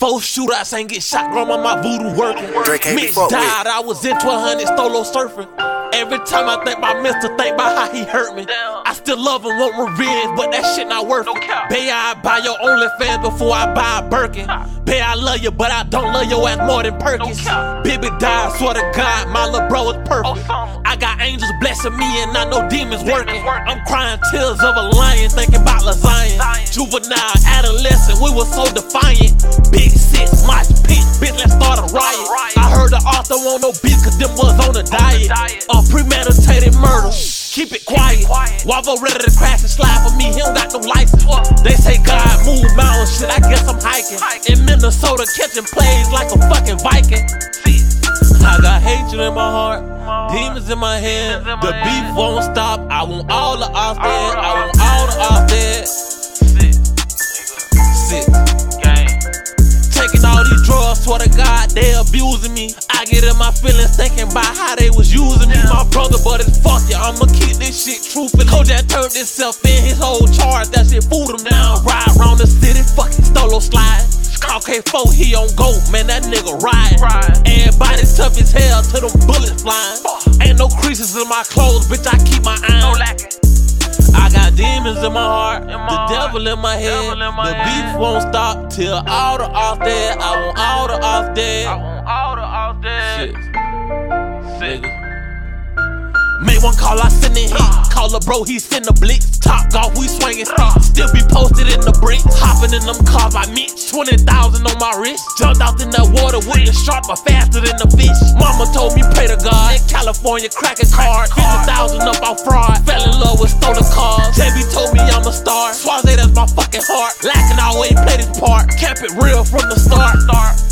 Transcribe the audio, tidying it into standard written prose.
4 shootouts, ain't get shot, grandma, my voodoo working. Mitch Fuck died, I was in 1200 solo surfing. Every time I think about Mr. think about how he hurt me. I still love him, want revenge, but that shit not worth it. Bae, I buy your OnlyFans before I buy a Birkin. Bae, I love you, but I don't love your ass more than Perkins. Baby died, swear to God, my little bro is perfect. I got angels blessing me and I know demons working. I'm crying tears of a lion, thinking about lasagna. Juvenile, adolescent, we were so defiant. Big six, mosh pit, bitch, let's start a riot. I heard the author want no beef, cause them was on a diet. Premeditated murder, keep it quiet. Wavo ready to crash and slide for me, he don't got no license. They say God move mountains, shit, I guess I'm hiking. In Minnesota, catching plays like a fucking Viking. I got hatred in my heart, demons in my head. The beef won't stop, I want all the off dead. I want all the off dead. Sick. Taking all these drugs, swear to God, they abusing me. I get in my feelings thinking about how they was using me. My brother, but it's fuck ya, I'ma keep this shit truthful. Kojak turned himself in, his whole charge, that shit fooled him now. Ride around the city, fucking stolo slide. K4, he on go, man, that nigga ride. Everybody tough as hell till them bullets flying. Ain't no creases in my clothes, bitch, I keep my iron. I got demons in my heart, the devil in my head. The beef won't stop till all the off dead. I want all the off dead. Shit. Make one call, I send it hit. Call a bro, he send a blitz. Top golf, we swinging sticks. Still be posted in the bricks. Hopping in them cars by Mitch. 20,000 on my wrist. Jumped out in that water with the shark, but faster than the fish. Mama told me pray to God. In California, cracking card. 50,000 up on fraud. Fell in love with stolen cars. JB told me I'm a star. Swaze, that's my fucking heart. Lacking always played his part. Kept it real from the start.